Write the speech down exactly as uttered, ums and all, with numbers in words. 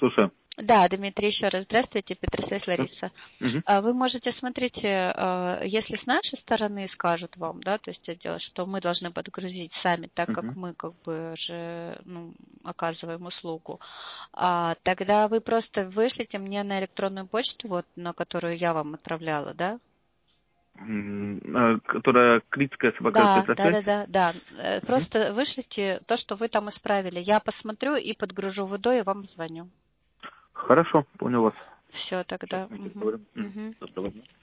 Слушаю. Да, Дмитрий, еще раз здравствуйте, Петросвязь Лариса. Угу. Вы можете, смотрите, если с нашей стороны скажут вам, да, то есть отдел, что мы должны подгрузить сами, так Угу. как мы как бы же ну, оказываем услугу, а, тогда вы просто вышлите мне на электронную почту, вот, на которую я вам отправляла, да? Которая критская собака Да, Петросвязь? да, да, да, да. Угу. Просто вышлите то, что вы там исправили. Я посмотрю и подгружу водой, и вам звоню. Хорошо, понял вас. Все, Сейчас тогда. мы Угу. поговорим. Угу. Доброго дня.